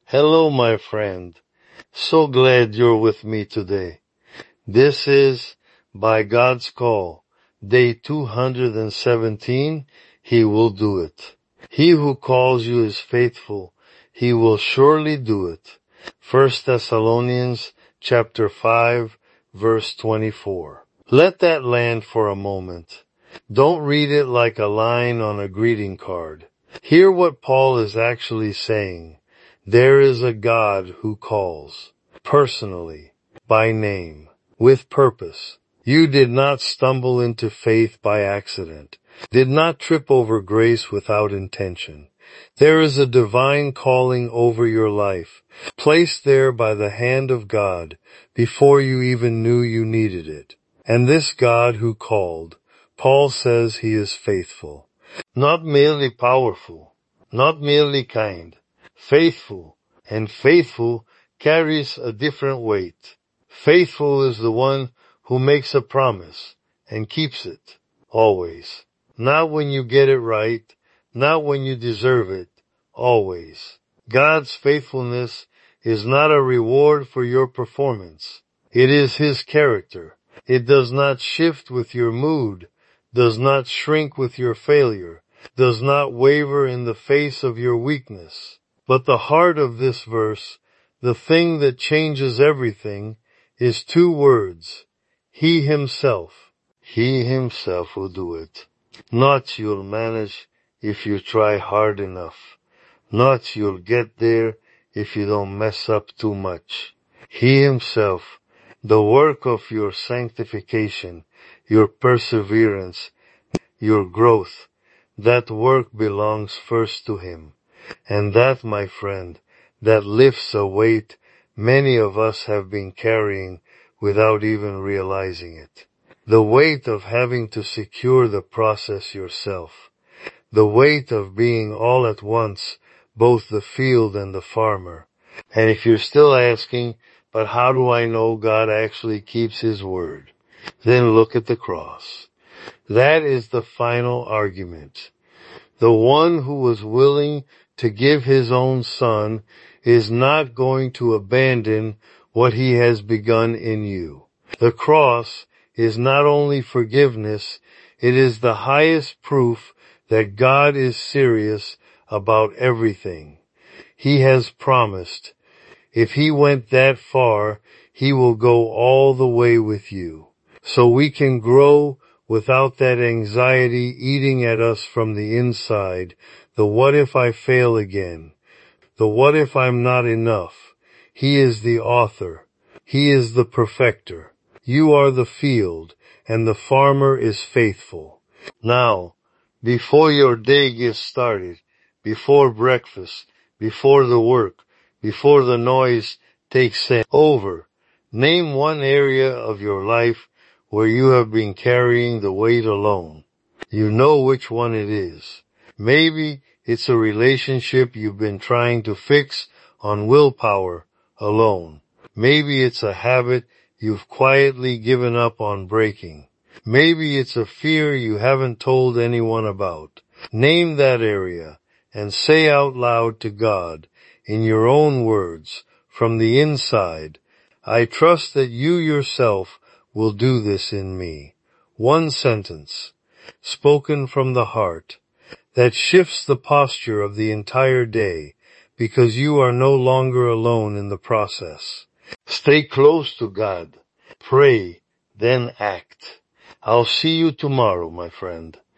Hello, my friend. So glad you're with me today. This is, by God's call, day 217. He will do it. He who calls you is faithful. He will surely do it. 1 Thessalonians chapter 5, verse 24. Let that land for a moment. Don't read it like a line on a greeting card. Hear what Paul is actually saying. There is a God who calls, personally, by name, with purpose. You did not stumble into faith by accident, did not trip over grace without intention. There is a divine calling over your life, placed there by the hand of God before you even knew you needed it. And this God who called, Paul says he is faithful. Not merely powerful, not merely kind, faithful, and faithful carries a different weight. Faithful is the one who makes a promise and keeps it, always. Not when you get it right, not when you deserve it, always. God's faithfulness is not a reward for your performance. It is His character. It does not shift with your mood, does not shrink with your failure, does not waver in the face of your weakness. But the heart of this verse, the thing that changes everything, is two words. He Himself. He Himself will do it. Not you'll manage if you try hard enough. Not you'll get there if you don't mess up too much. He Himself, the work of your sanctification, your perseverance, your growth, that work belongs first to Him. And that, my friend, that lifts a weight many of us have been carrying without even realizing it. The weight of having to secure the process yourself. The weight of being all at once both the field and the farmer. And if you're still asking, but how do I know God actually keeps His word? Then look at the cross. That is the final argument. The one who was willing to give His own Son is not going to abandon what He has begun in you. The cross is not only forgiveness, it is the highest proof that God is serious about everything. He has promised, if He went that far, He will go all the way with you. So we can grow without that anxiety eating at us from the inside, the what if I fail again, the what if I'm not enough. He is the author. He is the perfecter. You are the field, and the farmer is faithful. Now, before your day gets started, before breakfast, before the work, before the noise takes over, name one area of your life where you have been carrying the weight alone. You know which one it is. Maybe it's a relationship you've been trying to fix on willpower alone. Maybe it's a habit you've quietly given up on breaking. Maybe it's a fear you haven't told anyone about. Name that area and say out loud to God, in your own words, from the inside, I trust that you yourself will do this in me. One sentence, spoken from the heart, that shifts the posture of the entire day, because you are no longer alone in the process. Stay close to God. Pray, then act. I'll see you tomorrow, my friend.